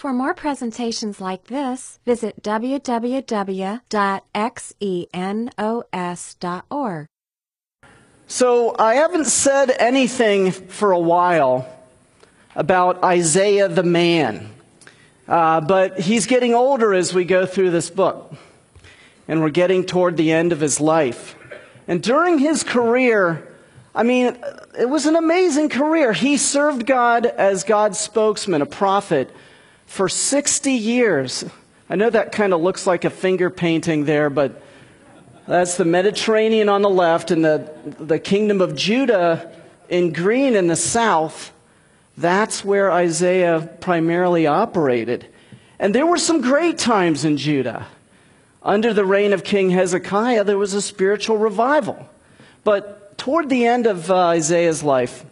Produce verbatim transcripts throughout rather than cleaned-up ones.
For more presentations like this, visit w w w dot xenos dot org. So I haven't said anything for a while about Isaiah the man, uh, but he's getting older as we go through this book, and we're getting toward the end of his life. And during his career, I mean, it was an amazing career. He served God as God's spokesman, a prophet, for sixty years. I know that kind of looks like a finger painting there, but that's the Mediterranean on the left and the, the kingdom of Judah in green in the south. That's where Isaiah primarily operated. And there were some great times in Judah. Under the reign of King Hezekiah, there was a spiritual revival. But toward the end of uh, Isaiah's life,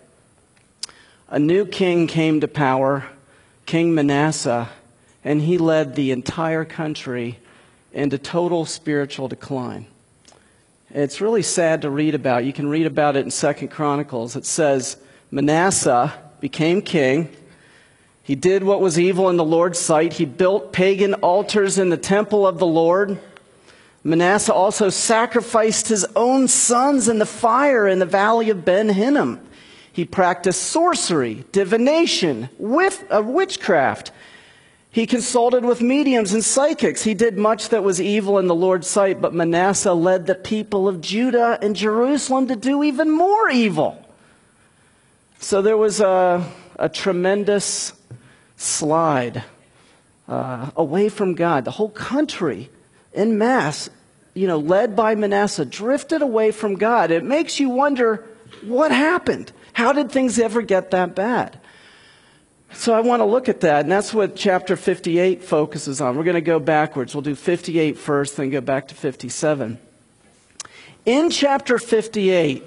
a new king came to power, King Manasseh, and he led the entire country into total spiritual decline. It's really sad to read about. You can read about it in Second Chronicles. It says, Manasseh became king. He did what was evil in the Lord's sight. He built pagan altars in the temple of the Lord. Manasseh also sacrificed his own sons in the fire in the valley of Ben Hinnom. He practiced sorcery, divination, with, uh, witchcraft. He consulted with mediums and psychics. He did much that was evil in the Lord's sight, but Manasseh led the people of Judah and Jerusalem to do even more evil. So there was a, a tremendous slide uh, away from God. The whole country, en masse, you know, led by Manasseh, drifted away from God. It makes you wonder, what happened? How did things ever get that bad? So I want to look at that, and that's what chapter fifty-eight focuses on. We're going to go backwards. We'll do fifty-eight first, then go back to fifty-seven. In chapter fifty-eight,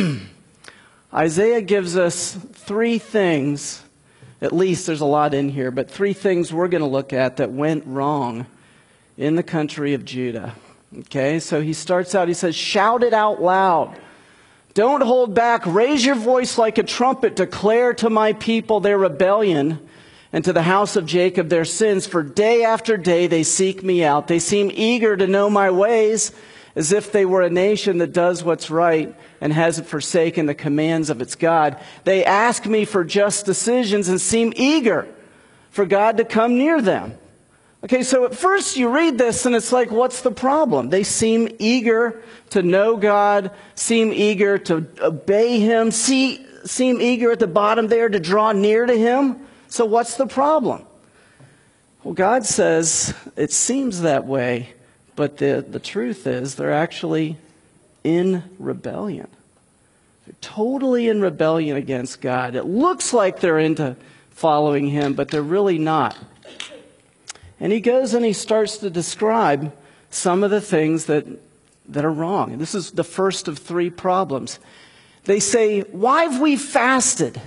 Isaiah gives us three things, at least there's a lot in here, but three things we're going to look at that went wrong in the country of Judah. Okay, so he starts out, he says, shout it out loud. Don't hold back. Raise your voice like a trumpet. Declare to my people their rebellion and to the house of Jacob their sins. For day after day they seek me out. They seem eager to know my ways, as if they were a nation that does what's right and hasn't forsaken the commands of its God. They ask me for just decisions and seem eager for God to come near them. Okay, so at first you read this and it's like, what's the problem? They seem eager to know God, seem eager to obey Him, see, seem eager at the bottom there to draw near to Him. So what's the problem? Well, God says it seems that way, but the, the truth is they're actually in rebellion. They're totally in rebellion against God. It looks like they're into following Him, but they're really not. And he goes and he starts to describe some of the things that, that are wrong. And this is the first of three problems. They say, why have we fasted?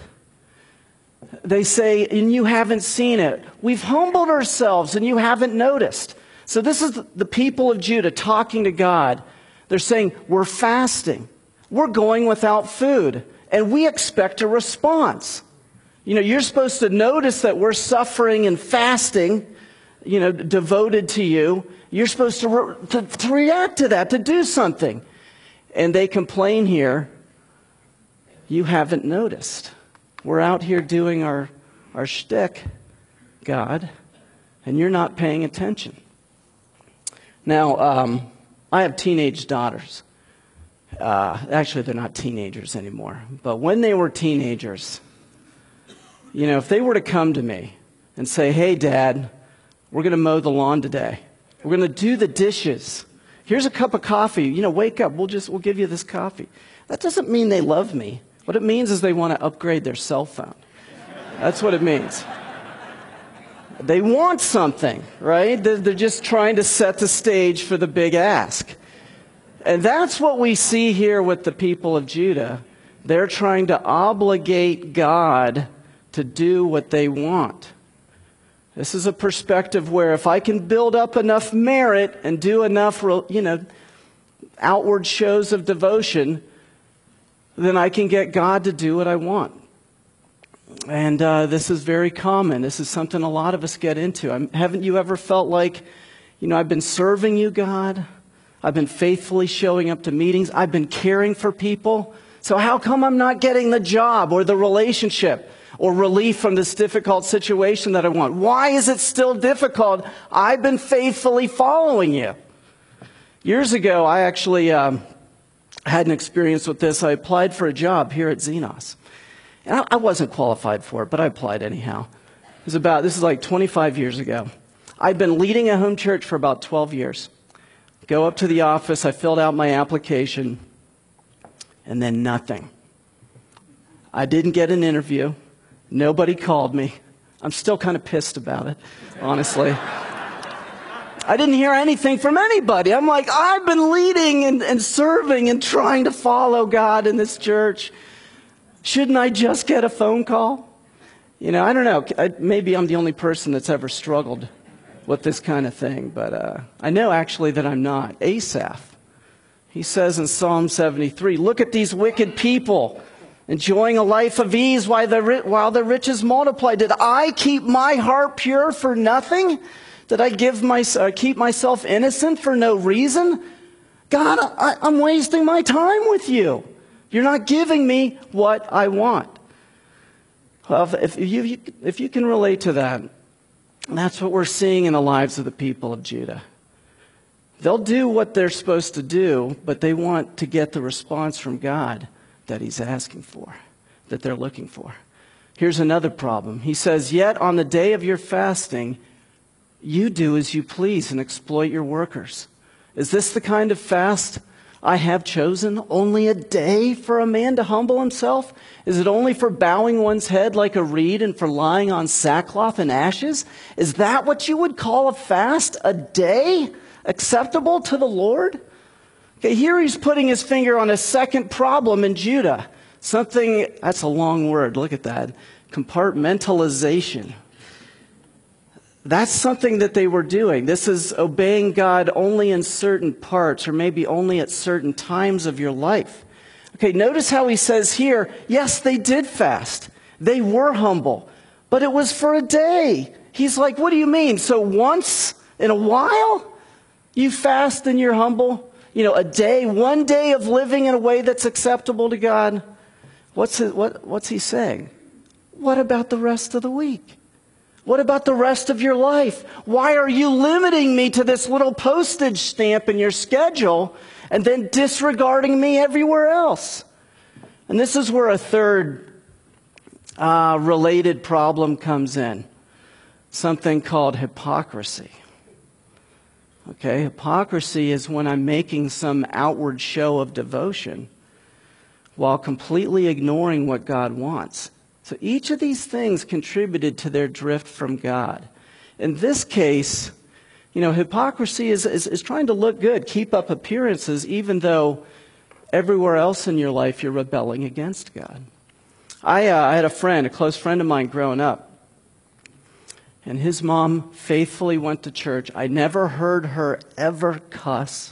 They say, and you haven't seen it. We've humbled ourselves and you haven't noticed. So this is the people of Judah talking to God. They're saying, we're fasting. We're going without food. And we expect a response. You know, you're supposed to notice that we're suffering and fasting, you know, devoted to you. You're supposed to, re- to, to react to that, to do something. And they complain here, you haven't noticed. We're out here doing our, our shtick, God, and you're not paying attention. Now, um, I have teenage daughters. Uh, actually, they're not teenagers anymore. But when they were teenagers, you know, if they were to come to me and say, hey, Dad, we're going to mow the lawn today. We're going to do the dishes. Here's a cup of coffee. You know, wake up. We'll just, we'll give you this coffee. That doesn't mean they love me. What it means is they want to upgrade their cell phone. That's what it means. They want something, right? They're, they're just trying to set the stage for the big ask. And that's what we see here with the people of Judah. They're trying to obligate God to do what they want. This is a perspective where if I can build up enough merit and do enough, you know, outward shows of devotion, then I can get God to do what I want. And uh, this is very common. This is something a lot of us get into. I'm, haven't you ever felt like, you know, I've been serving you, God. I've been faithfully showing up to meetings. I've been caring for people. So how come I'm not getting the job or the relationship or relief from this difficult situation that I want? Why is it still difficult? I've been faithfully following you. Years ago, I actually um, had an experience with this. I applied for a job here at Xenos. And I, I wasn't qualified for it, but I applied anyhow. It was about, this is like twenty-five years ago. I'd been leading a home church for about twelve years. Go up to the office, I filled out my application, and then nothing. I didn't get an interview. Nobody called me. I'm still kind of pissed about it, honestly. I didn't hear anything from anybody. I'm like, I've been leading and, and serving and trying to follow God in this church. Shouldn't I just get a phone call? You know, I don't know. I, maybe I'm the only person that's ever struggled with this kind of thing. But uh, I know actually that I'm not. Asaph, he says in Psalm seventy-three, look at these wicked people enjoying a life of ease while the, while the riches multiply. Did I keep my heart pure for nothing? Did I give my, uh, keep myself innocent for no reason? God, I, I'm wasting my time with you. You're not giving me what I want. Well, if you, if you can relate to that, that's what we're seeing in the lives of the people of Judah. They'll do what they're supposed to do, but they want to get the response from God that he's asking for, that they're looking for. Here's another problem. He says, yet on the day of your fasting, you do as you please and exploit your workers. Is this the kind of fast I have chosen? Only a day for a man to humble himself? Is it only for bowing one's head like a reed and for lying on sackcloth and ashes? Is that what you would call a fast? A day acceptable to the Lord? Okay, here he's putting his finger on a second problem in Judah. Something, that's a long word, look at that. Compartmentalization. That's something that they were doing. This is obeying God only in certain parts or maybe only at certain times of your life. Okay, notice how he says here, yes, they did fast. They were humble, but it was for a day. He's like, what do you mean? So once in a while you fast and you're humble? You know, a day, one day of living in a way that's acceptable to God? What's it, what, what's he saying? What about the rest of the week? What about the rest of your life? Why are you limiting me to this little postage stamp in your schedule and then disregarding me everywhere else? And this is where a third uh, related problem comes in. Something called hypocrisy. Okay, hypocrisy is when I'm making some outward show of devotion while completely ignoring what God wants. So each of these things contributed to their drift from God. In this case, you know, hypocrisy is, is, is trying to look good, keep up appearances, even though everywhere else in your life you're rebelling against God. I, uh, I had a friend, a close friend of mine growing up, and his mom faithfully went to church. I never heard her ever cuss.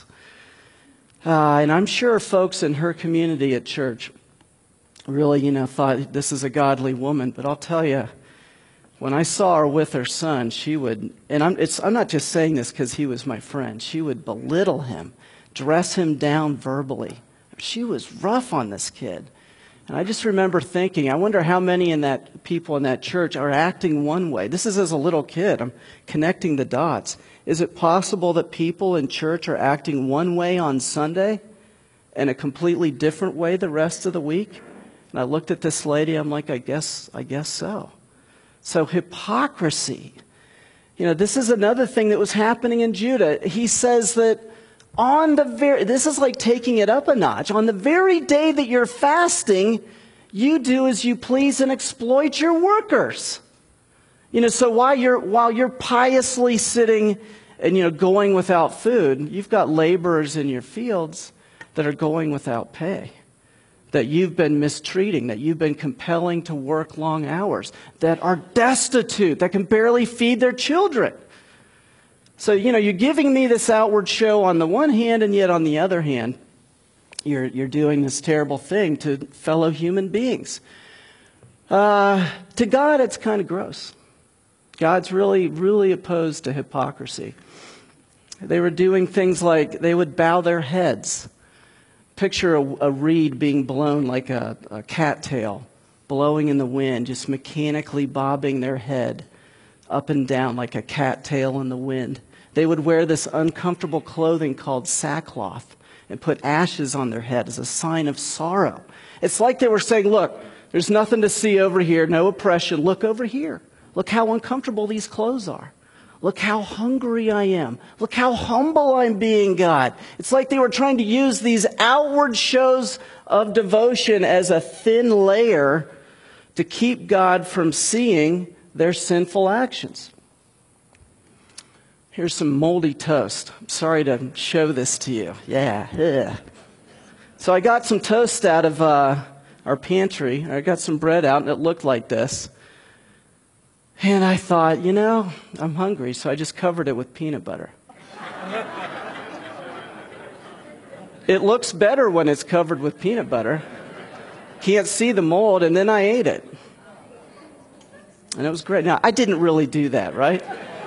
Uh, and I'm sure folks in her community at church really, you know, thought this is a godly woman. But I'll tell you, when I saw her with her son, she would, and I'm, it's, I'm not just saying this because he was my friend, she would belittle him, dress him down verbally. She was rough on this kid. And I just remember thinking, I wonder how many in that people in that church are acting one way. This is as a little kid. I'm connecting the dots. Is it possible that people in church are acting one way on Sunday and a completely different way the rest of the week? And I looked at this lady, I'm like, I guess, I guess so. So hypocrisy. You know, this is another thing that was happening in Judah. He says that on the very, this is like taking it up a notch. On the very day that you're fasting, you do as you please and exploit your workers. You know, so while you're, while you're piously sitting and, you know, going without food, you've got laborers in your fields that are going without pay, that you've been mistreating, that you've been compelling to work long hours, that are destitute, that can barely feed their children. So, you know, you're giving me this outward show on the one hand, and yet on the other hand, you're, you're doing this terrible thing to fellow human beings. Uh, to God, it's kind of gross. God's really, really opposed to hypocrisy. They were doing things like they would bow their heads. Picture a, a reed being blown like a, a cattail, blowing in the wind, just mechanically bobbing their head up and down like a cattail in the wind. They would wear this uncomfortable clothing called sackcloth and put ashes on their head as a sign of sorrow. It's like they were saying, look, there's nothing to see over here, no oppression. Look over here. Look how uncomfortable these clothes are. Look how hungry I am. Look how humble I'm being, God. It's like they were trying to use these outward shows of devotion as a thin layer to keep God from seeing their sinful actions. Here's some moldy toast. I'm sorry to show this to you. Yeah. Ugh. So I got some toast out of uh, our pantry. I got some bread out, and it looked like this. And I thought, you know, I'm hungry, so I just covered it with peanut butter. It looks better when it's covered with peanut butter. Can't see the mold, and then I ate it. And it was great. Now, I didn't really do that, right?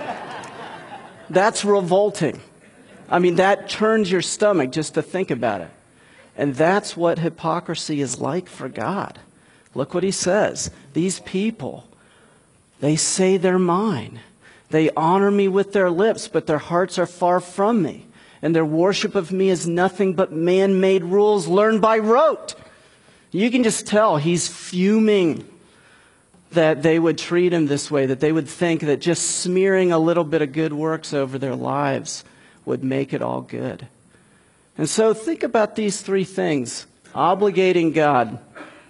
That's revolting. I mean, that turns your stomach just to think about it. And that's what hypocrisy is like for God. Look what he says. These people, they say they're mine. They honor me with their lips, but their hearts are far from me. And their worship of me is nothing but man-made rules learned by rote. You can just tell he's fuming that they would treat him this way, that they would think that just smearing a little bit of good works over their lives would make it all good. And so think about these three things: obligating God,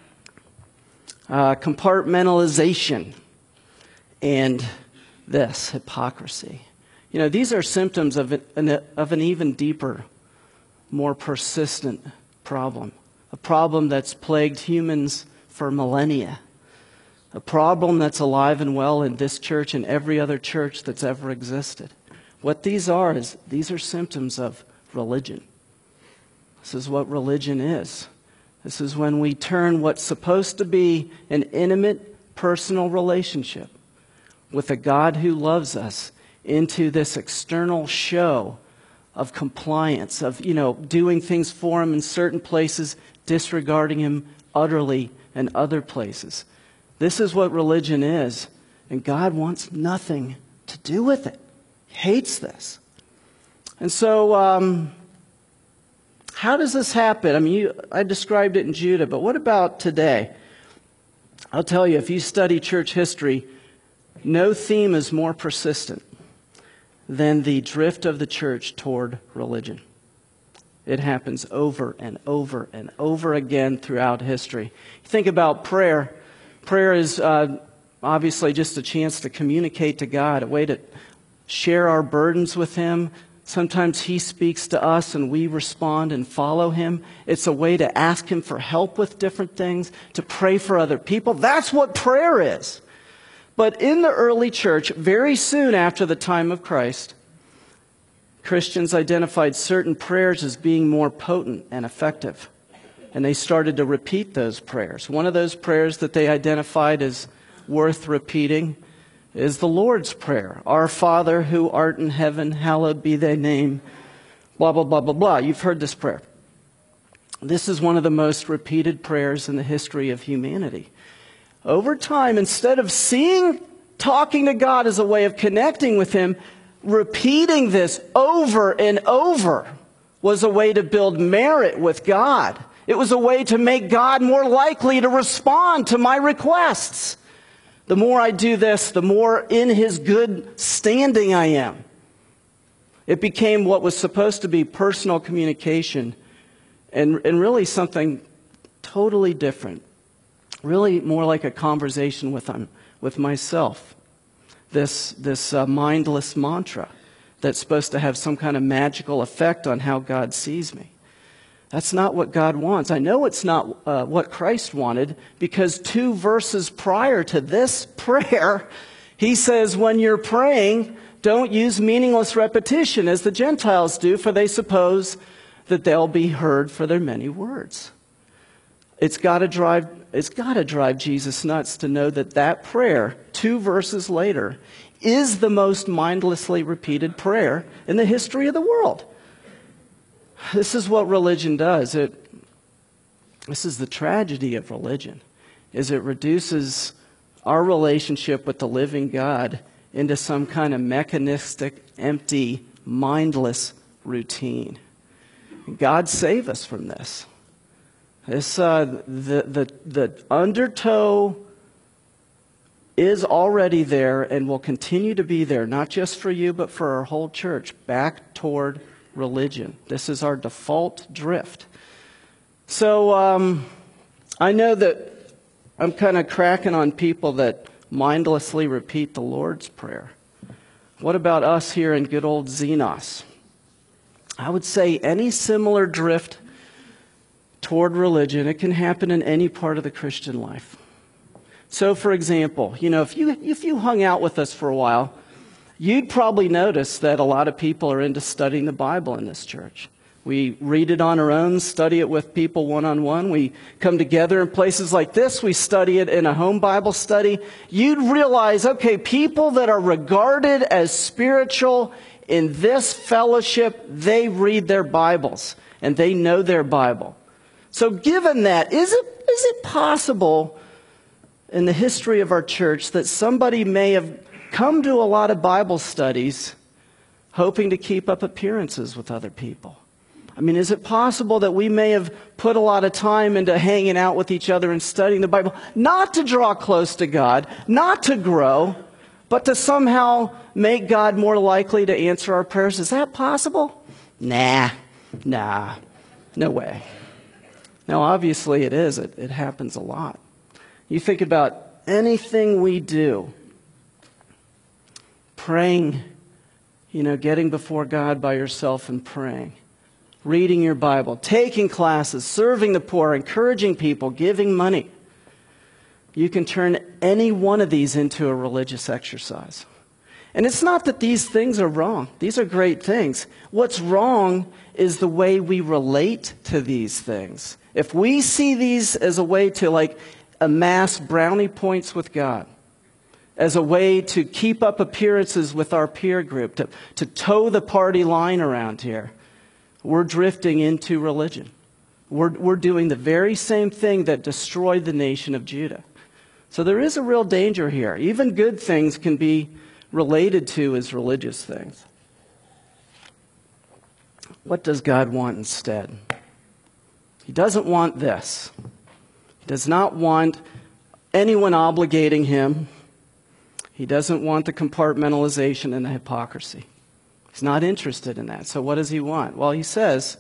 uh, compartmentalization, and this, hypocrisy. You know, these are symptoms of an, of an even deeper, more persistent problem. A problem that's plagued humans for millennia. A problem that's alive and well in this church and every other church that's ever existed. What these are is, these are symptoms of religion. This is what religion is. This is when we turn what's supposed to be an intimate, personal relationship with a God who loves us into this external show of compliance, of, you know, doing things for him in certain places, disregarding him utterly in other places. This is what religion is, and God wants nothing to do with it. He hates this. And so, um, how does this happen? I mean, you, I described it in Judah, but what about today? I'll tell you, if you study church history, no theme is more persistent than the drift of the church toward religion. It happens over and over and over again throughout history. You think about prayer. Prayer is uh, obviously just a chance to communicate to God, a way to share our burdens with him. Sometimes he speaks to us and we respond and follow him. It's a way to ask him for help with different things, to pray for other people. That's what prayer is. But in the early church, very soon after the time of Christ, Christians identified certain prayers as being more potent and effective. And they started to repeat those prayers. One of those prayers that they identified as worth repeating is the Lord's Prayer. Our Father who art in heaven, hallowed be thy name, blah, blah, blah, blah, blah. You've heard this prayer. This is one of the most repeated prayers in the history of humanity. Over time, instead of seeing talking to God as a way of connecting with him, repeating this over and over was a way to build merit with God. It was a way to make God more likely to respond to my requests. The more I do this, the more in his good standing I am. It became what was supposed to be personal communication and, and really something totally different. Really more like a conversation with, um, with myself. This, this uh, mindless mantra that's supposed to have some kind of magical effect on how God sees me. That's not what God wants. I know it's not uh, what Christ wanted, because two verses prior to this prayer, he says, when you're praying, don't use meaningless repetition as the Gentiles do, for they suppose that they'll be heard for their many words. it's got to drive, it's got to drive Jesus nuts to know that that prayer, two verses later, is the most mindlessly repeated prayer in the history of the world. This is what religion does. It, this is the tragedy of religion, is it reduces our relationship with the living God into some kind of mechanistic, empty, mindless routine. God save us from this. This uh, the the the undertow is already there and will continue to be there, not just for you, but for our whole church, back toward religion. This is our default drift. So um, I know that I'm kind of cracking on people that mindlessly repeat the Lord's Prayer. What about us here in good old Xenos? I would say any similar drift toward religion, it can happen in any part of the Christian life. So, for example, you know, if you if you hung out with us for a while, you'd probably notice that a lot of people are into studying the Bible in this church. We read it on our own, study it with people one-on-one. We come together in places like this. We study it in a home Bible study. You'd realize, okay, people that are regarded as spiritual in this fellowship, they read their Bibles and they know their Bible. So given that, is it is it possible in the history of our church that somebody may have come to a lot of Bible studies hoping to keep up appearances with other people? I mean, is it possible that we may have put a lot of time into hanging out with each other and studying the Bible, not to draw close to God, not to grow, but to somehow make God more likely to answer our prayers? Is that possible? Nah, nah, no way. Now, obviously it is. It, it happens a lot. You think about anything we do, praying, you know, getting before God by yourself and praying, reading your Bible, taking classes, serving the poor, encouraging people, giving money. You can turn any one of these into a religious exercise. And it's not that these things are wrong. These are great things. What's wrong is the way we relate to these things. If we see these as a way to like amass brownie points with God, as a way to keep up appearances with our peer group, to, to toe the party line around here, we're drifting into religion. We're, we're doing the very same thing that destroyed the nation of Judah. So there is a real danger here. Even good things can be related to as religious things. What does God want instead? He doesn't want this. He does not want anyone obligating him. He doesn't want the compartmentalization and the hypocrisy. He's not interested in that. So what does he want? Well, he says,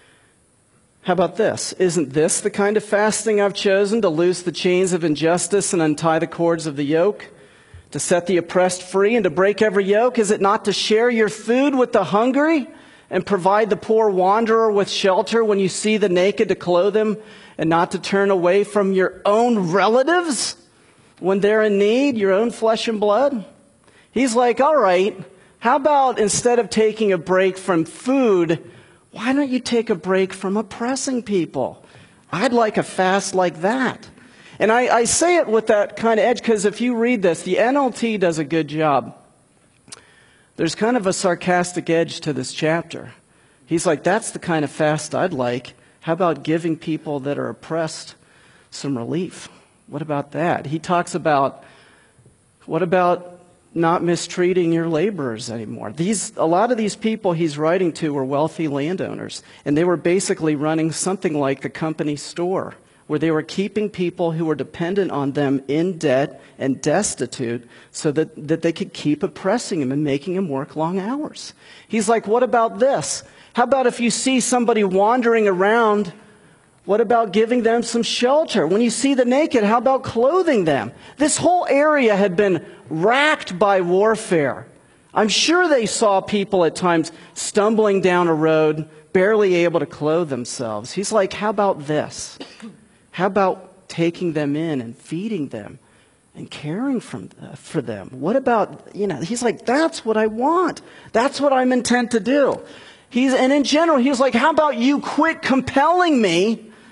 how about this? Isn't this the kind of fasting I've chosen, to loose the chains of injustice and untie the cords of the yoke, to set the oppressed free and to break every yoke? Is it not to share your food with the hungry and provide the poor wanderer with shelter when you see the naked, to clothe him, and not to turn away from your own relatives when they're in need, your own flesh and blood? He's like, all right, how about instead of taking a break from food, why don't you take a break from oppressing people? I'd like a fast like that. And I, I say it with that kind of edge because if you read this, the N L T does a good job. There's kind of a sarcastic edge to this chapter. He's like, that's the kind of fast I'd like. How about giving people that are oppressed some relief? What about that? He talks about, what about not mistreating your laborers anymore? These, a lot of these people he's writing to were wealthy landowners, and they were basically running something like the company store, where they were keeping people who were dependent on them in debt and destitute so that, that they could keep oppressing them and making them work long hours. He's like, what about this? How about if you see somebody wandering around, what about giving them some shelter? When you see the naked, how about clothing them? This whole area had been racked by warfare. I'm sure they saw people at times stumbling down a road, barely able to clothe themselves. He's like, how about this? How about taking them in and feeding them and caring from, uh, for them? What about, you know, he's like, that's what I want. That's what I'm intent to do. He's, and in general, he's like, how about you quit compelling me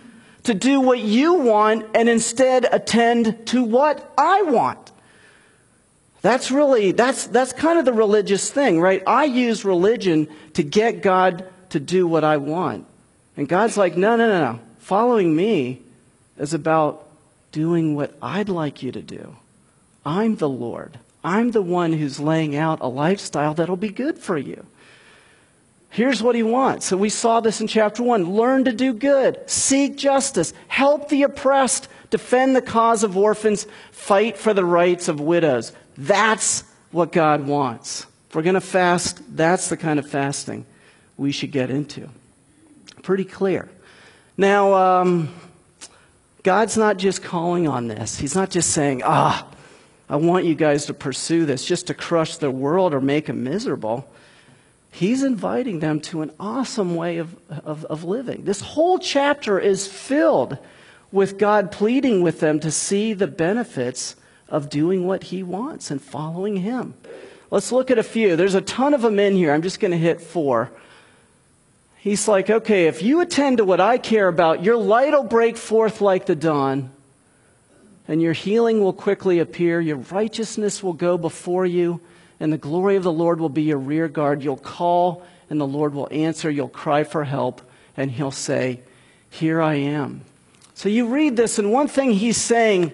to do what you want and instead attend to what I want. That's really, that's, that's kind of the religious thing, right? I use religion to get God to do what I want. And God's like, no, no, no, no. Following me is about doing what I'd like you to do. I'm the Lord. I'm the one who's laying out a lifestyle that'll be good for you. Here's what he wants. So we saw this in chapter one. Learn to do good. Seek justice. Help the oppressed. Defend the cause of orphans. Fight for the rights of widows. That's what God wants. If we're going to fast, that's the kind of fasting we should get into. Pretty clear. Now, um, God's not just calling on this. He's not just saying, ah, I want you guys to pursue this just to crush the world or make them miserable. He's inviting them to an awesome way of, of, of living. This whole chapter is filled with God pleading with them to see the benefits of doing what he wants and following him. Let's look at a few. There's a ton of them in here. I'm just going to hit four. He's like, okay, if you attend to what I care about, your light will break forth like the dawn, and your healing will quickly appear. Your righteousness will go before you, and the glory of the Lord will be your rear guard. You'll call, and the Lord will answer. You'll cry for help, and he'll say, here I am. So you read this, and one thing he's saying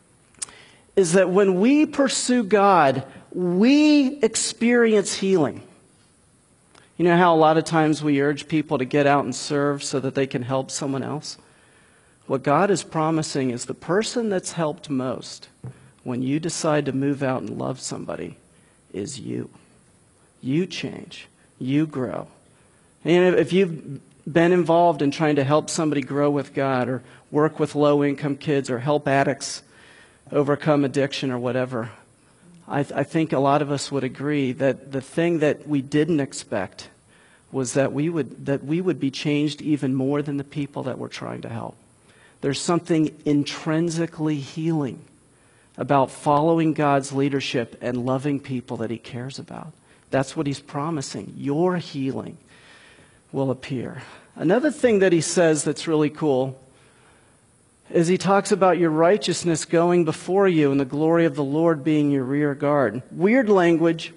is that when we pursue God, we experience healing. You know how a lot of times we urge people to get out and serve so that they can help someone else? What God is promising is the person that's helped most when you decide to move out and love somebody is you. You change. You grow. And if you've been involved in trying to help somebody grow with God or work with low-income kids or help addicts overcome addiction or whatever, I, th- I think a lot of us would agree that the thing that we didn't expect was that we would that we would be changed even more than the people that we're trying to help. There's something intrinsically healing about following God's leadership and loving people that he cares about. That's what he's promising. Your healing will appear. Another thing that he says that's really cool is he talks about your righteousness going before you and the glory of the Lord being your rear guard. Weird language,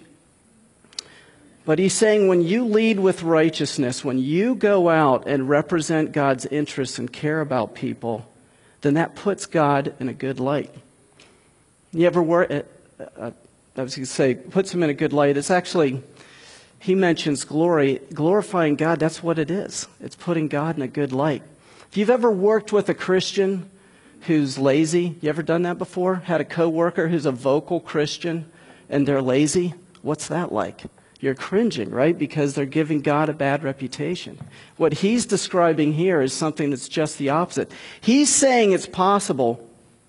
but he's saying when you lead with righteousness, when you go out and represent God's interests and care about people, then that puts God in a good light. You ever work, uh, uh, I was going to say, puts him in a good light. It's actually, he mentions glory. Glorifying God, that's what it is. It's putting God in a good light. If you've ever worked with a Christian who's lazy, you ever done that before? Had a coworker who's a vocal Christian and they're lazy? What's that like? You're cringing, right? Because they're giving God a bad reputation. What he's describing here is something that's just the opposite. He's saying it's possible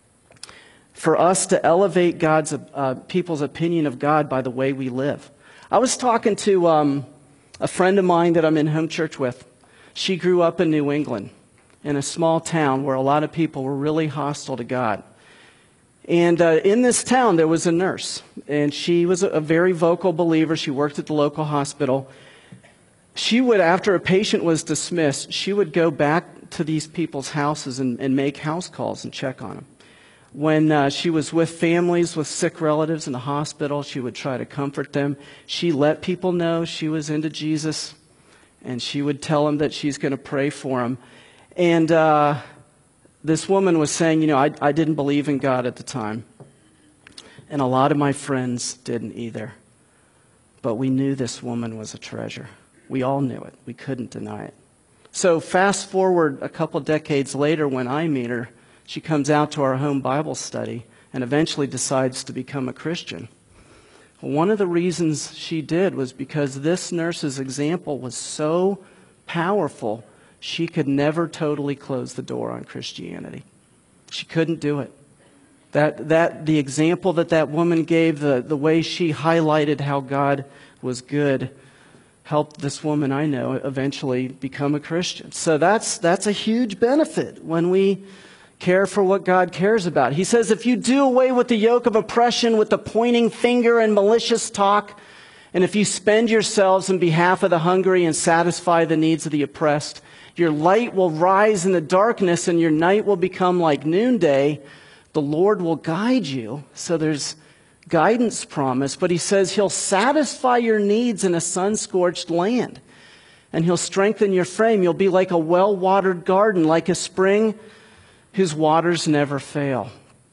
for us to elevate God's uh, people's opinion of God by the way we live. I was talking to um, a friend of mine that I'm in home church with. She grew up in New England, in a small town where a lot of people were really hostile to God. And uh, in this town, there was a nurse, and she was a, a very vocal believer. She worked at the local hospital. She would, after a patient was dismissed, she would go back to these people's houses and, and make house calls and check on them. When uh, she was with families with sick relatives in the hospital, she would try to comfort them. She let people know she was into Jesus, and she would tell them that she's going to pray for them. And uh, this woman was saying, you know, I, I didn't believe in God at the time. And a lot of my friends didn't either. But we knew this woman was a treasure. We all knew it. We couldn't deny it. So fast forward a couple decades later when I meet her, she comes out to our home Bible study and eventually decides to become a Christian. One of the reasons she did was because this nurse's example was so powerful, she could never totally close the door on Christianity. She couldn't do it. That, that the example that that woman gave, the, the way she highlighted how God was good, helped this woman I know eventually become a Christian. So that's that's a huge benefit when we care for what God cares about. He says, if you do away with the yoke of oppression, with the pointing finger and malicious talk, And if you spend yourselves in behalf of the hungry and satisfy the needs of the oppressed, your light will rise in the darkness and your night will become like noonday. The Lord will guide you. So there's guidance promise, but he says he'll satisfy your needs in a sun-scorched land. And he'll strengthen your frame. You'll be like a well-watered garden, like a spring whose waters never fail.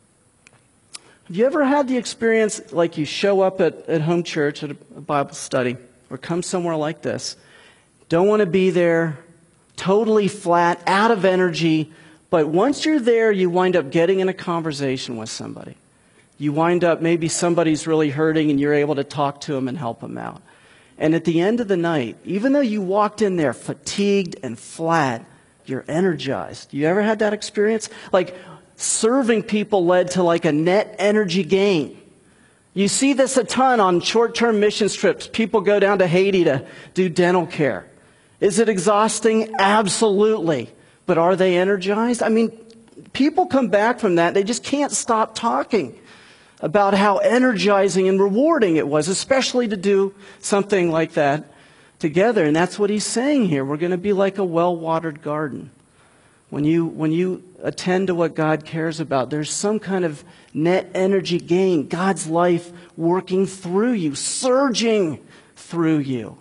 Have you ever had the experience like you show up at, at home church, at a Bible study, or come somewhere like this, don't want to be there, totally flat, out of energy, but once you're there, you wind up getting in a conversation with somebody. You wind up, maybe somebody's really hurting and you're able to talk to them and help them out. And at the end of the night, even though you walked in there fatigued and flat, you're energized. You ever had that experience? Like, serving people led to like a net energy gain. You see this a ton on short-term mission trips. People go down to Haiti to do dental care. Is it exhausting? Absolutely. But are they energized? I mean, people come back from that. They just can't stop talking about how energizing and rewarding it was, especially to do something like that together. And that's what he's saying here. We're going to be like a well-watered garden. When you, when you attend to what God cares about, there's some kind of net energy gain. God's life working through you, surging through you.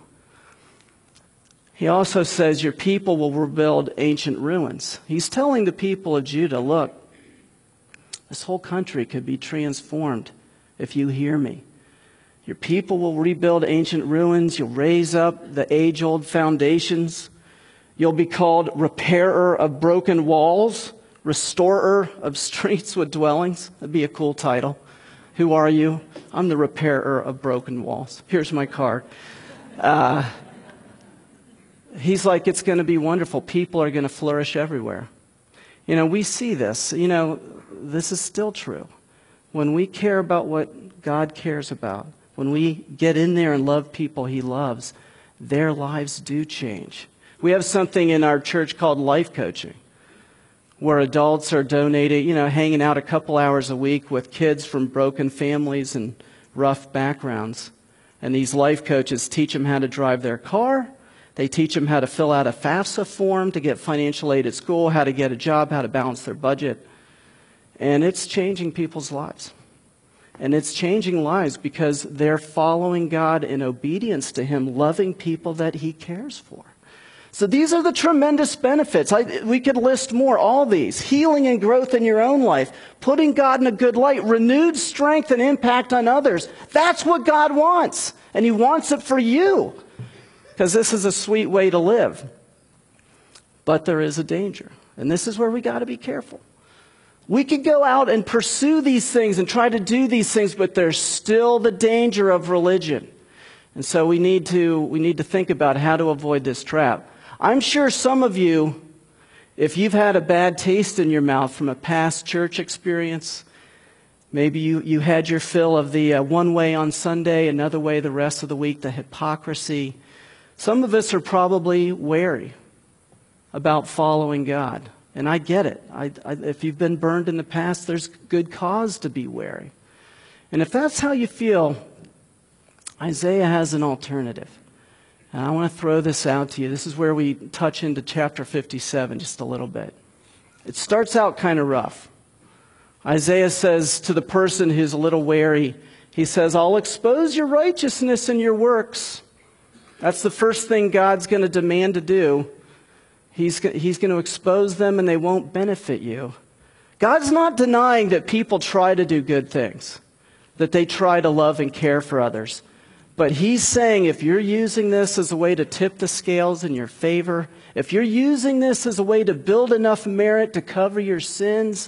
He also says your people will rebuild ancient ruins. He's telling the people of Judah, look, this whole country could be transformed if you hear me. Your people will rebuild ancient ruins. You'll raise up the age-old foundations. You'll be called repairer of broken walls, restorer of streets with dwellings. That'd be a cool title. Who are you? I'm the repairer of broken walls. Here's my card. Uh, he's like, it's going to be wonderful. People are going to flourish everywhere. You know, we see this. You know, this is still true. When we care about what God cares about, when we get in there and love people he loves, their lives do change. We have something in our church called life coaching, where adults are donating, you know, hanging out a couple hours a week with kids from broken families and rough backgrounds. And these life coaches teach them how to drive their car. They teach them how to fill out a FAFSA form to get financial aid at school, how to get a job, how to balance their budget. And it's changing people's lives. And it's changing lives because they're following God in obedience to him, loving people that he cares for. So these are the tremendous benefits. I, we could list more, all these. Healing and growth in your own life. Putting God in a good light. Renewed strength and impact on others. That's what God wants. And he wants it for you. Because this is a sweet way to live. But there is a danger. And this is where we got to be careful. We could go out and pursue these things and try to do these things, but there's still the danger of religion. And so we need to, we need to think about how to avoid this trap. I'm sure some of you, if you've had a bad taste in your mouth from a past church experience, maybe you, you had your fill of the uh, one way on Sunday, another way the rest of the week, the hypocrisy. Some of us are probably wary about following God. And I get it. I, I, if you've been burned in the past, there's good cause to be wary. And if that's how you feel, Isaiah has an alternative. And I want to throw this out to you. This is where we touch into chapter fifty-seven just a little bit. It starts out kind of rough. Isaiah says to the person who's a little wary, he says, I'll expose your righteousness and your works. That's the first thing God's going to demand to do. He's, he's going to expose them and they won't benefit you. God's not denying that people try to do good things, that they try to love and care for others. But he's saying if you're using this as a way to tip the scales in your favor, if you're using this as a way to build enough merit to cover your sins,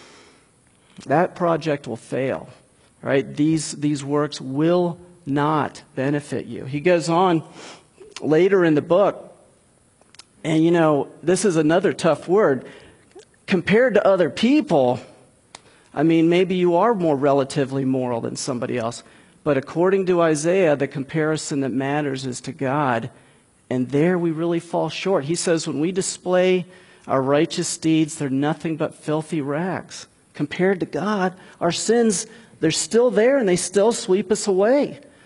that project will fail. Right? These, these works will not benefit you. He goes on later in the book, and you know, this is another tough word. Compared to other people, I mean, maybe you are more relatively moral than somebody else. But according to Isaiah, the comparison that matters is to God. And there we really fall short. He says when we display our righteous deeds, they're nothing but filthy rags. Compared to God, our sins, they're still there and they still sweep us away.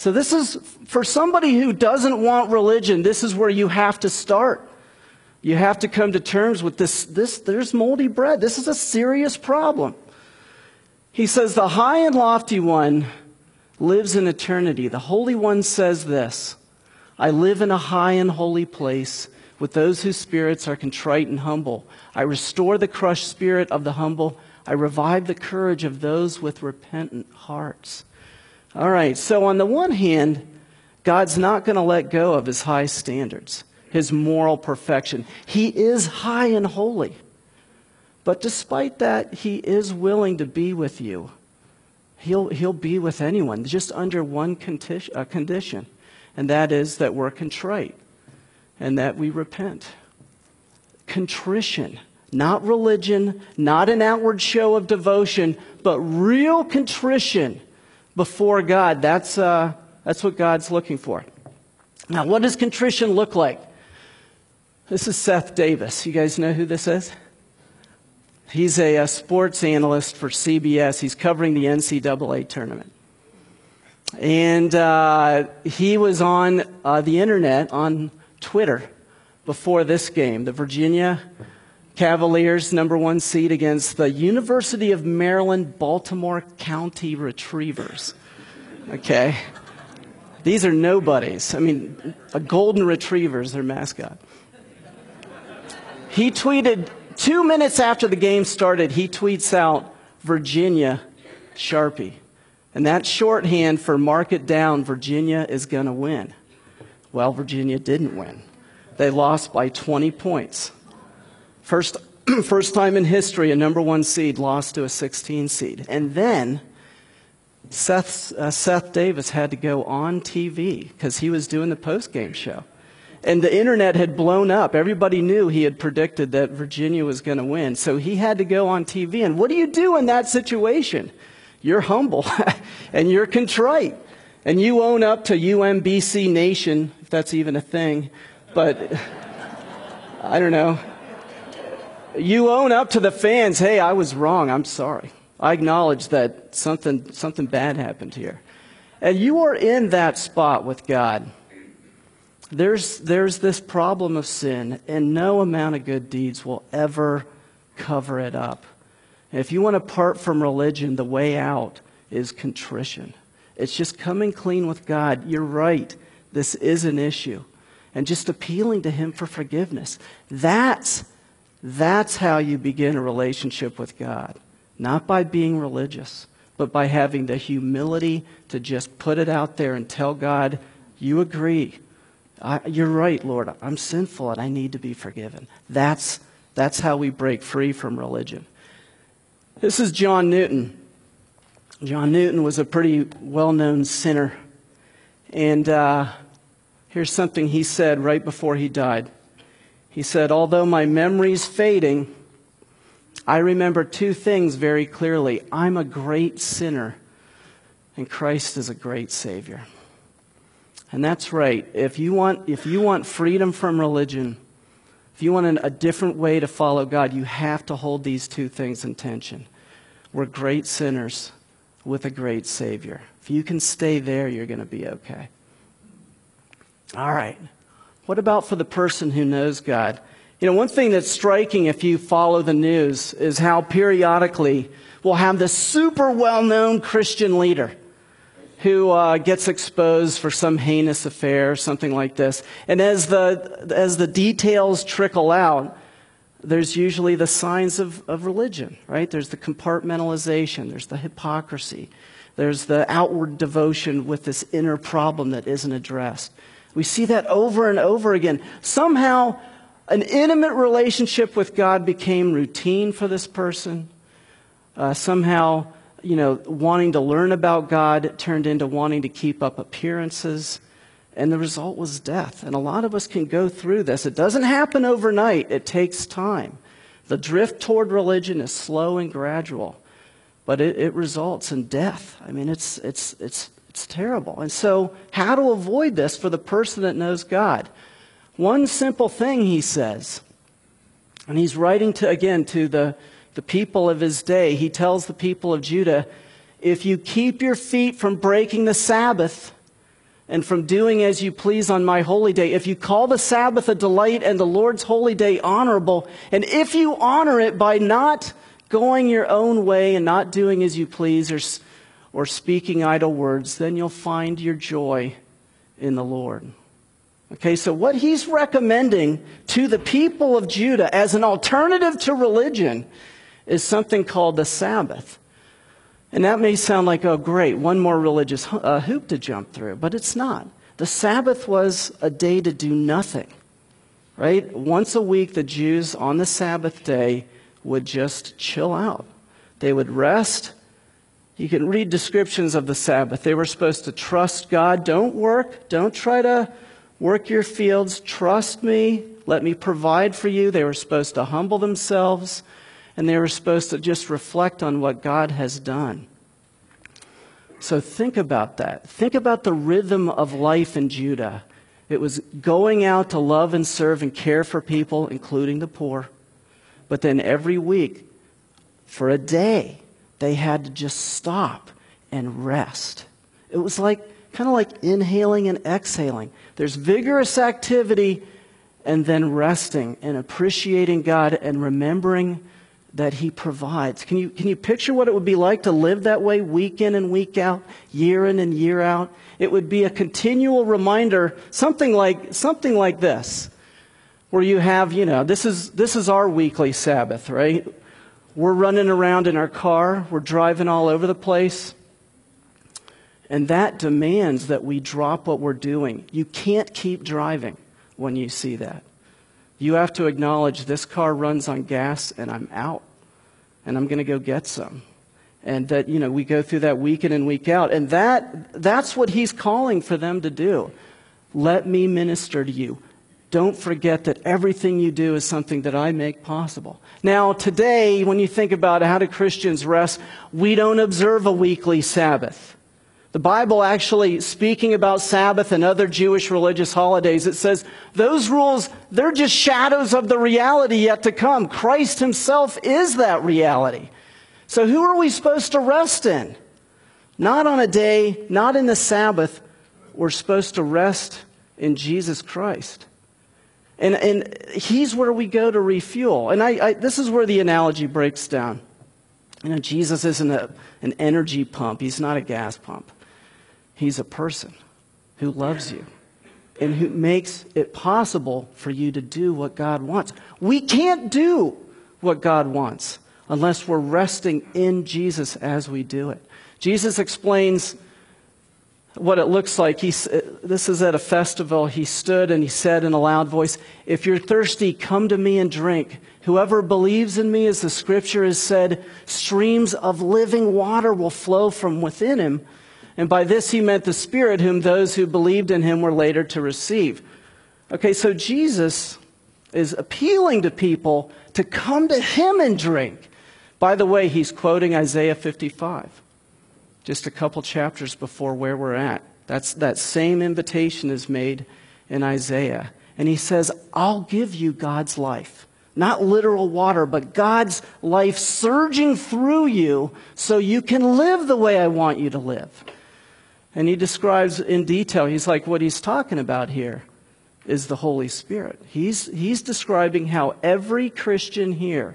So this is, for somebody who doesn't want religion, this is where you have to start. You have to come to terms with this, this, there's moldy bread. This is a serious problem. He says, the high and lofty one lives in eternity. The Holy One says this, I live in a high and holy place with those whose spirits are contrite and humble. I restore the crushed spirit of the humble. I revive the courage of those with repentant hearts. All right, so on the one hand, God's not going to let go of his high standards, his moral perfection. He is high and holy. But despite that, he is willing to be with you. He'll, he'll be with anyone, just under one conti- uh, condition, and that is that we're contrite and that we repent. Contrition, not religion, not an outward show of devotion, but real contrition before God. That's, uh, that's what God's looking for. Now, what does contrition look like? This is Seth Davis. You guys know who this is? He's a, a sports analyst for C B S. He's covering the N C double A tournament. And uh, he was on uh, the internet, on Twitter, before this game. The Virginia Cavaliers, number one seed against the University of Maryland, Baltimore County Retrievers. Okay? These are nobodies. I mean, a golden retriever is their mascot. He tweeted, two minutes after the game started, he tweets out, Virginia, Sharpie. And that's shorthand for mark it down, Virginia is going to win. Well, Virginia didn't win. They lost by twenty points. First, first time in history, a number one seed lost to a sixteen seed. And then Seth, uh, Seth Davis had to go on T V because he was doing the post-game show. And the internet had blown up. Everybody knew he had predicted that Virginia was going to win. So he had to go on T V. And what do you do in that situation? You're humble and you're contrite. And you own up to U M B C Nation, if that's even a thing. But I don't know. You own up to the fans, hey, I was wrong, I'm sorry. I acknowledge that something, something bad happened here. And you are in that spot with God. There's, there's this problem of sin, and no amount of good deeds will ever cover it up. And if you want to part from religion, the way out is contrition. It's just coming clean with God. You're right. This is an issue. And just appealing to him for forgiveness. That's, that's how you begin a relationship with God. Not by being religious, but by having the humility to just put it out there and tell God, you agree. I, you're right, Lord. I'm sinful and I need to be forgiven. That's, that's how we break free from religion. This is John Newton. John Newton was a pretty well-known sinner. And uh, here's something he said right before he died. He said, although my memory's fading, I remember two things very clearly. I'm a great sinner, and Christ is a great Savior. And that's right. If you want, if you want freedom from religion, if you want an, a different way to follow God, you have to hold these two things in tension. We're great sinners with a great Savior. If you can stay there, you're going to be okay. All right. What about for the person who knows God? You know, one thing that's striking if you follow the news is how periodically we'll have this super well-known Christian leader who uh, gets exposed for some heinous affair, something like this. And as the as the details trickle out, there's usually the signs of, of religion, right? There's the compartmentalization, there's the hypocrisy, there's the outward devotion with this inner problem that isn't addressed. We see that over and over again. Somehow, an intimate relationship with God became routine for this person. Uh, somehow, you know, wanting to learn about God turned into wanting to keep up appearances. And the result was death. And a lot of us can go through this. It doesn't happen overnight. It takes time. The drift toward religion is slow and gradual. But it, it results in death. I mean, it's, it's, it's, it's terrible. And so how to avoid this for the person that knows God? One simple thing, he says. And he's writing, to again, to the, the people of his day. He tells the people of Judah, if you keep your feet from breaking the Sabbath, and from doing as you please on my holy day, if you call the Sabbath a delight and the Lord's holy day honorable, and if you honor it by not going your own way and not doing as you please or, or speaking idle words, then you'll find your joy in the Lord. Okay, so what he's recommending to the people of Judah as an alternative to religion is something called the Sabbath. And that may sound like, oh, great, one more religious uh, hoop to jump through, but it's not. The Sabbath was a day to do nothing, right? Once a week, the Jews on the Sabbath day would just chill out. They would rest. You can read descriptions of the Sabbath. They were supposed to trust God. Don't work. Don't try to work your fields. Trust me. Let me provide for you. They were supposed to humble themselves. And they were supposed to just reflect on what God has done. So think about that. Think about the rhythm of life in Judah. It was going out to love and serve and care for people, including the poor. But then every week, for a day, they had to just stop and rest. It was like kind of like inhaling and exhaling. There's vigorous activity and then resting and appreciating God and remembering that he provides. Can you, can you picture what it would be like to live that way week in and week out, year in and year out? It would be a continual reminder, something like, something like this, where you have, you know, this is, this is our weekly Sabbath, right? We're running around in our car. We're driving all over the place. And that demands that we drop what we're doing. You can't keep driving when you see that. You have to acknowledge this car runs on gas and I'm out and I'm going to go get some. And that, you know, we go through that week in and week out. And that that's what he's calling for them to do. Let me minister to you. Don't forget that everything you do is something that I make possible. Now, today, when you think about how do Christians rest, we don't observe a weekly Sabbath. The Bible actually, speaking about Sabbath and other Jewish religious holidays, it says those rules, they're just shadows of the reality yet to come. Christ himself is that reality. So who are we supposed to rest in? Not on a day, not in the Sabbath. We're supposed to rest in Jesus Christ. And, and he's where we go to refuel. And I, I, this is where the analogy breaks down. You know, Jesus isn't a, an energy pump. He's not a gas pump. He's a person who loves you and who makes it possible for you to do what God wants. We can't do what God wants unless we're resting in Jesus as we do it. Jesus explains what it looks like. He, this is at a festival. He stood and he said in a loud voice, "If you're thirsty, come to me and drink. Whoever believes in me, as the scripture has said, streams of living water will flow from within him." And by this he meant the Spirit, whom those who believed in him were later to receive. Okay, so Jesus is appealing to people to come to him and drink. By the way, he's quoting Isaiah fifty-five, just a couple chapters before where we're at. That's, that same invitation is made in Isaiah. And he says, I'll give you God's life. Not literal water, but God's life surging through you so you can live the way I want you to live. And he describes in detail, he's like, what he's talking about here is the Holy Spirit. He's, he's describing how every Christian here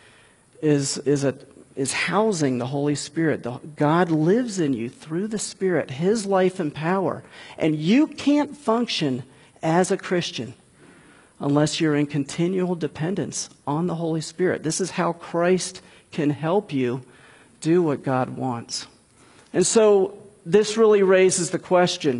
is, is, a, is housing the Holy Spirit. The, God lives in you through the Spirit, his life and power. And you can't function as a Christian unless you're in continual dependence on the Holy Spirit. This is how Christ can help you do what God wants. And so this really raises the question,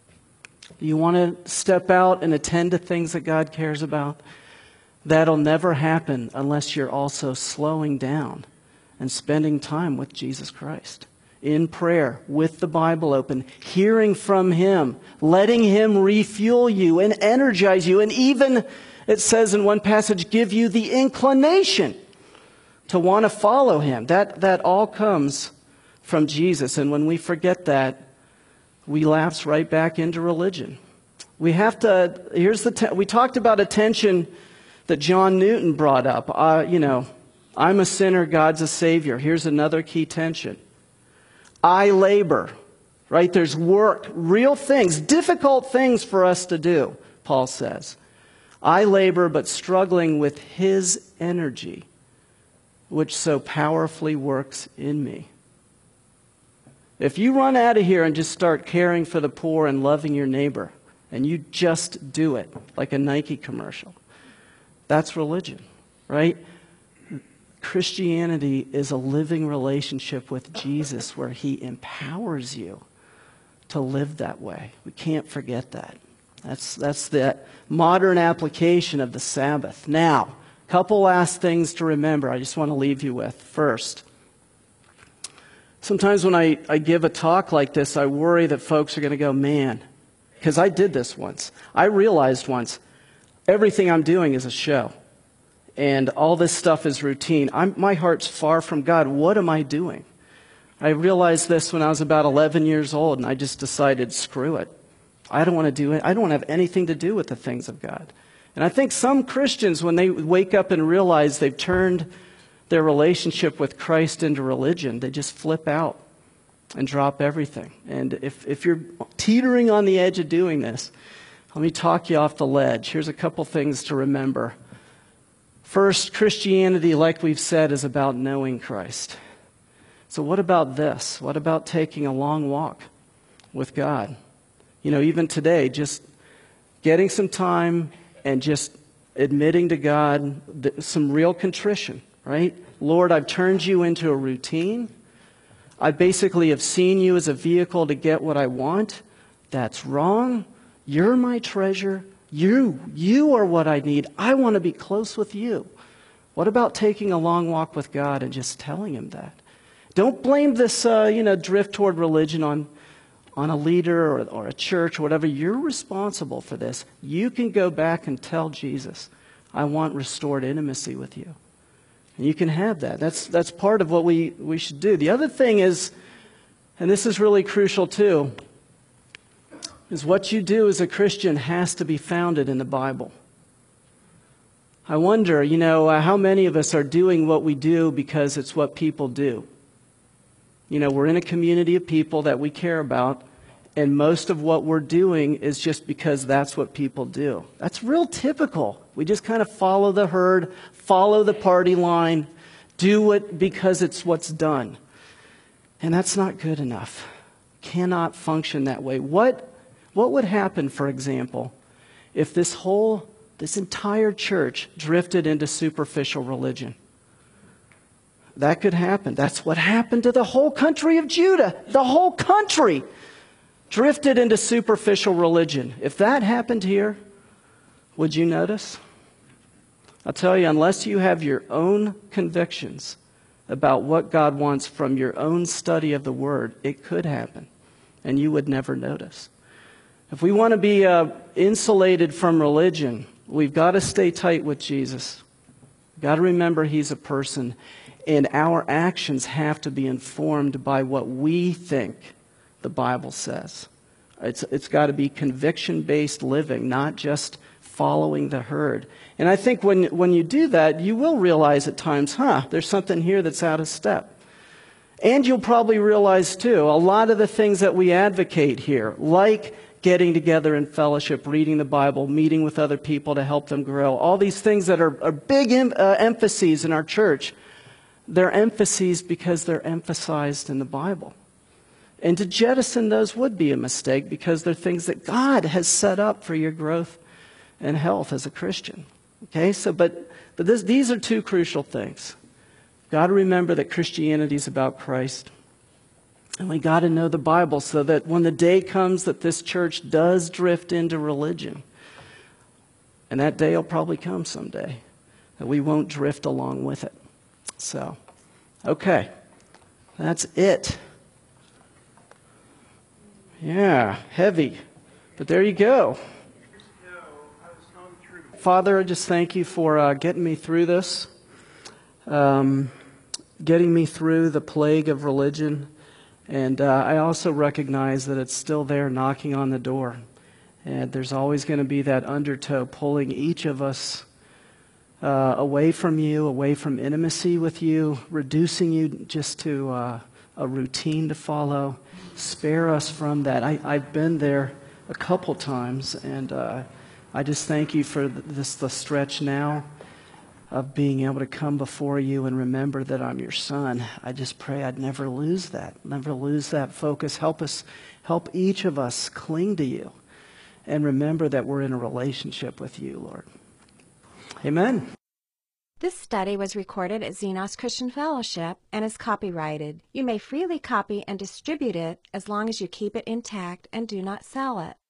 you want to step out and attend to things that God cares about? That'll never happen unless you're also slowing down and spending time with Jesus Christ. In prayer, with the Bible open, hearing from him, letting him refuel you and energize you, and even, it says in one passage, give you the inclination to want to follow him. That, that all comes from Jesus. And when we forget that, we lapse right back into religion. We have to, here's the, te- we talked about a tension that John Newton brought up. Uh, you know, I'm a sinner, God's a savior. Here's another key tension. I labor, right? There's work, real things, difficult things for us to do, Paul says. I labor, but struggling with his energy, which so powerfully works in me. If you run out of here and just start caring for the poor and loving your neighbor, and you just do it like a Nike commercial, that's religion, right? Christianity is a living relationship with Jesus where he empowers you to live that way. We can't forget that. That's, that's the modern application of the Sabbath. Now, a couple last things to remember I just want to leave you with. First, sometimes when I, I give a talk like this, I worry that folks are going to go, man, because I did this once. I realized once, everything I'm doing is a show. And all this stuff is routine. I'm, my heart's far from God. What am I doing? I realized this when I was about eleven years old, and I just decided, screw it. I don't want to do it. I don't want to have anything to do with the things of God. And I think some Christians, when they wake up and realize they've turned their relationship with Christ into religion, they just flip out and drop everything. And if, if you're teetering on the edge of doing this, let me talk you off the ledge. Here's a couple things to remember. First, Christianity, like we've said, is about knowing Christ. So what about this? What about taking a long walk with God? You know, even today, just getting some time and just admitting to God some real contrition, right? Lord, I've turned you into a routine. I basically have seen you as a vehicle to get what I want. That's wrong. You're my treasure. You, you are what I need. I want to be close with you. What about taking a long walk with God and just telling him that? Don't blame this, uh, you know, drift toward religion on on a leader or, or a church or whatever. You're responsible for this. You can go back and tell Jesus, I want restored intimacy with you. And you can have that. That's that's part of what we, we should do. The other thing is, and this is really crucial too, is what you do as a Christian has to be founded in the Bible. I wonder, you know, uh, how many of us are doing what we do because it's what people do? You know, we're in a community of people that we care about, and most of what we're doing is just because that's what people do. That's real typical. We just kind of follow the herd, follow the party line, do it because it's what's done. And that's not good enough. Cannot function that way. What, what would happen, for example, if this whole, this entire church drifted into superficial religion? That could happen. That's what happened to the whole country of Judah. The whole country drifted into superficial religion. If that happened here, would you notice? I'll tell you, unless you have your own convictions about what God wants from your own study of the Word, it could happen, and you would never notice. If we want to be uh, insulated from religion, we've got to stay tight with Jesus. We've got to remember he's a person. And our actions have to be informed by what we think the Bible says. It's, it's got to be conviction-based living, not just following the herd. And I think when, when you do that, you will realize at times, huh, there's something here that's out of step. And you'll probably realize, too, a lot of the things that we advocate here, like getting together in fellowship, reading the Bible, meeting with other people to help them grow, all these things that are, are big em, uh, emphases in our church, they're emphases because they're emphasized in the Bible. And to jettison those would be a mistake because they're things that God has set up for your growth and health as a Christian. Okay, so but but this, these are two crucial things. Got to remember that Christianity is about Christ. And we got to know the Bible so that when the day comes that this church does drift into religion, and that day will probably come someday, that we won't drift along with it. So, okay, that's it. Yeah, heavy, but there you go. Father, I just thank you for uh, getting me through this, um, getting me through the plague of religion, and uh, I also recognize that it's still there knocking on the door, and there's always going to be that undertow pulling each of us Uh, away from you, away from intimacy with you, reducing you just to uh, a routine to follow. Spare us from that. I, I've been there a couple times, and uh, I just thank you for this the stretch now of being able to come before you and remember that I'm your son. I just pray I'd never lose that, never lose that focus. Help us, help each of us cling to you and remember that we're in a relationship with you, Lord. Amen. This study was recorded at Xenos Christian Fellowship and is copyrighted. You may freely copy and distribute it as long as you keep it intact and do not sell it.